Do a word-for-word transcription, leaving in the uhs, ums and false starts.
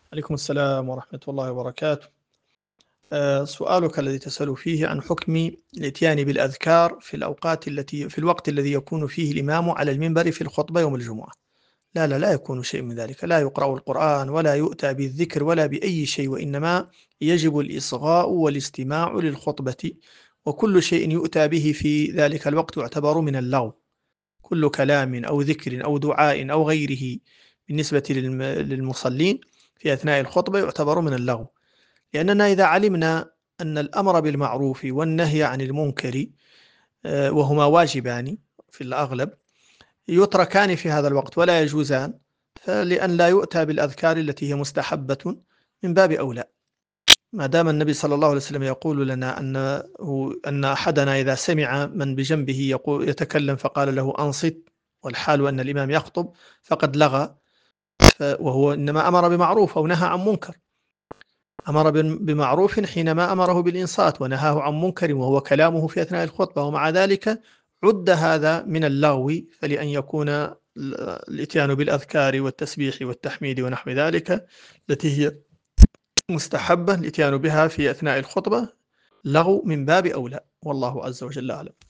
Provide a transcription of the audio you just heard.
عليكم السلام ورحمة الله وبركاته. آه، سؤالك الذي تسأل فيه عن حكم الإتيان بالأذكار في الأوقات التي في الوقت الذي يكون فيه الإمام على المنبر في الخطبة يوم الجمعة. لا لا لا يكون شيء من ذلك، لا يقرأ القرآن ولا يؤتى بالذكر ولا بأي شيء، وإنما يجب الإصغاء والاستماع للخطبة، وكل شيء يؤتى به في ذلك الوقت يعتبر من اللغو. كل كلام أو ذكر أو دعاء أو غيره بالنسبة للم- للمصلين في أثناء الخطبة يعتبر من اللغو، لأننا إذا علمنا أن الأمر بالمعروف والنهي عن المنكر آه، وهما واجبان في الأغلب يتركان في هذا الوقت ولا يجوزان، فلأن لا يؤتى بالأذكار التي هي مستحبة من باب أولى. ما دام النبي صلى الله عليه وسلم يقول لنا أنه أن أحدنا إذا سمع من بجنبه يقول يتكلم فقال له أنصت والحال أن الإمام يخطب فقد لغى، وهو إنما أمر بمعروف أو نهى عن منكر. أمر بمعروف حينما أمره بالإنصات، ونهاه عن منكر وهو كلامه في أثناء الخطبة، ومع ذلك عد هذا من اللغو، فلأن يكون الإتيان بالأذكار والتسبيح والتحميد ونحو ذلك التي هي مستحبة الإتيان بها في أثناء الخطبة لغو من باب أولى، والله عز وجل أعلم.